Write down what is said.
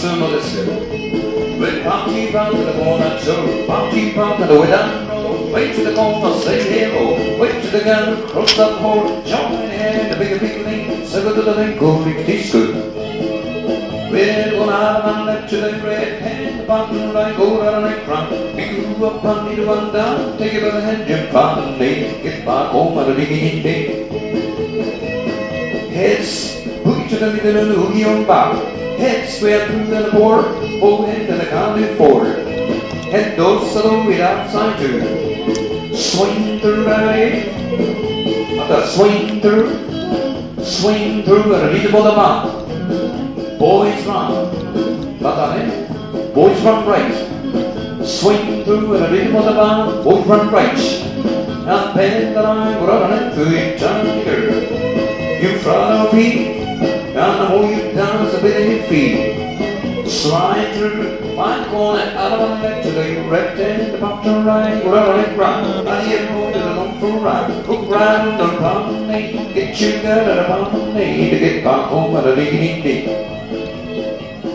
some of this with Pocky Brown to the corner, so Pocky Brown to the way down the road. Wait to the corner, say hello. Wait to the gun, cross that hole. Join in the bigger thing. Circle to the thing, go big disco. We're going out and left to the red hand, the bottom right, go down and front. You up on me to one down, take it by the hand, jump on the knee, get back home at a beginning day. Heads, boogie to the middle of the hoogie on back. Head square through the board, forehead to the county forward. Head goes to the way outside too. Swing through the right, after swing through at a little bit of the boys run, boys run right. Swing through and a little more the boys run right. And then the line go out and through each other. You follow me, and the more you dance, the better you feel. Slide through my corner, out of my leg to the left and the bottom right, go out and run. And you go to the long for right, look round and promenade, get you good at a promenade to get back home at a beginning day.